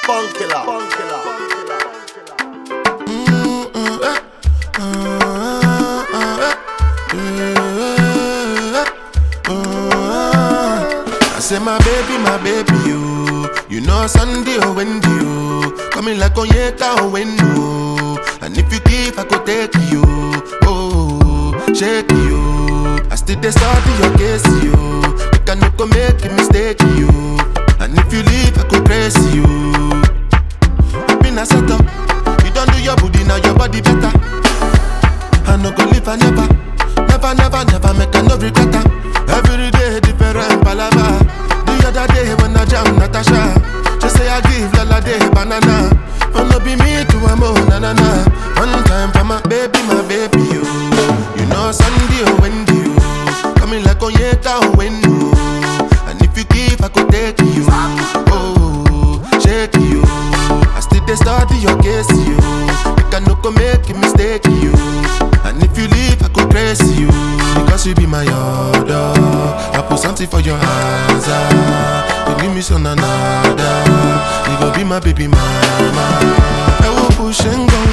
I say my baby, you know Sunday or Wendy, coming like Onyeka or Wendo. And if you give, I could take you, oh, shake you. I still dey study your case, you. You can no make a mistake, you. And if you leave, I could praise you. I've been a setup, you don't do your booty, now your body better. I no go live, I never make a no regret. Every day different palava. The other day when I jam Natasha, just say I give Lala day banana. But no be me to a mo na na na. One time for my baby, you. You know Sunday or Wendy, you. Coming like Onyeka or Wendo. And if you give, I could take you. Oh, shake you. I still dey study your case, you. You can no go make a mistake, you. And if you leave, I could praise you. Because you be my order. I put something for your hands. You give me some another. You go be my baby mama. I will push and go.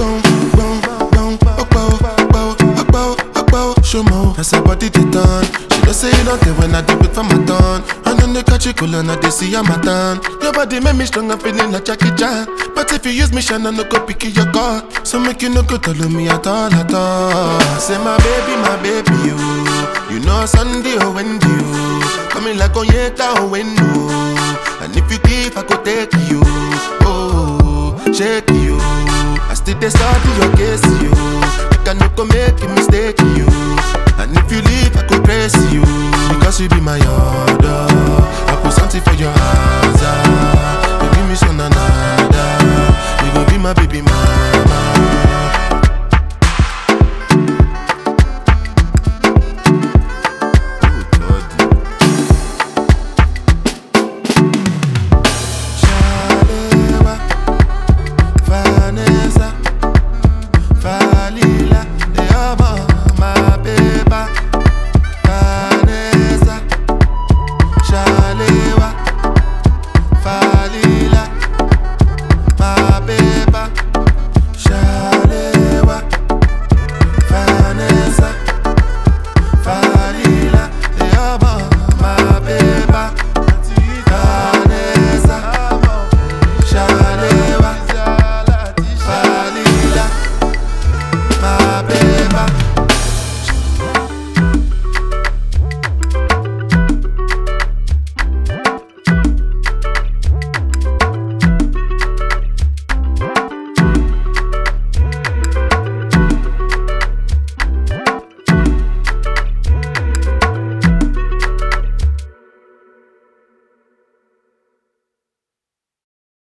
Show more. As her body they turn. She don't say you don't care when I do it for my turn. And then they catch you cool and they see I'm a turn. Your body make me strong, I'm feeling like Jackie Chan. But if you use me, shine, I no go pick your call. So make you no go tell me at all. I say my baby, you. You know Sunday or Wendy, you. Coming like Onyeka or Wendo. And if you give, I could take you. Oh, shake you. I still dey study your case, you. You can no go make a mistake, you. And if you